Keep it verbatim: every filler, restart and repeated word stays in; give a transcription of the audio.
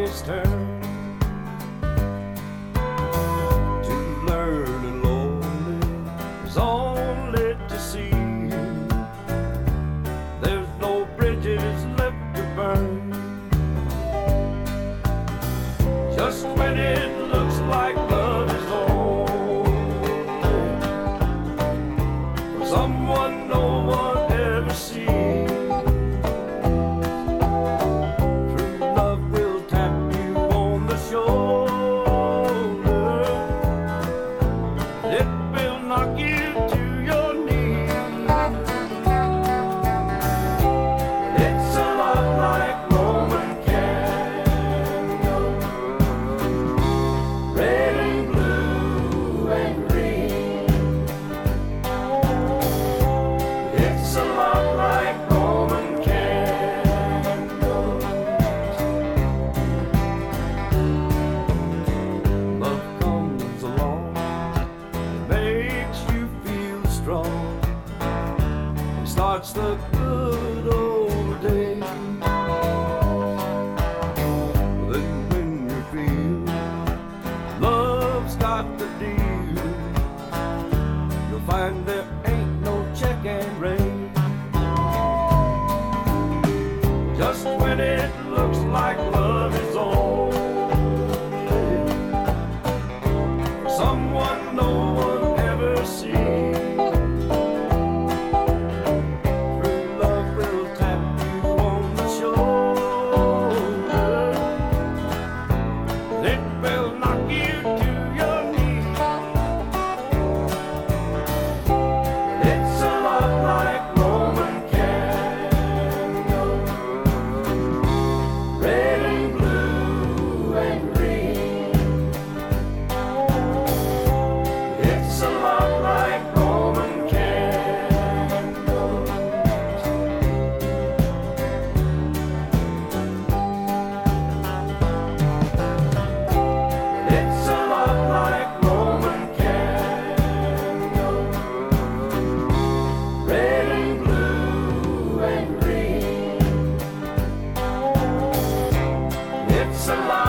its turn to learn and lonely is only to see there's no bridges left to burn. Just when it looks like love is only for someone no one ever sees, true love will tap you on the shoulder. It will knock you to your knees. It's a lot like Roman candles, red and blue and green. It's a lot like Roman candles. Love comes along and makes you feel strong. It starts the good old days. Then when you feel love's got the deal, you'll find there ain't no check and raise. Just when it looks like love is only for someone no one ever sees, true love will tap you on the shoulder. It will knock you to your knees. It's a lot like Roman candles, red and blue and green. It's a lot like Roman candles. It's a lot like Roman candles, red and blue and green. It's a lot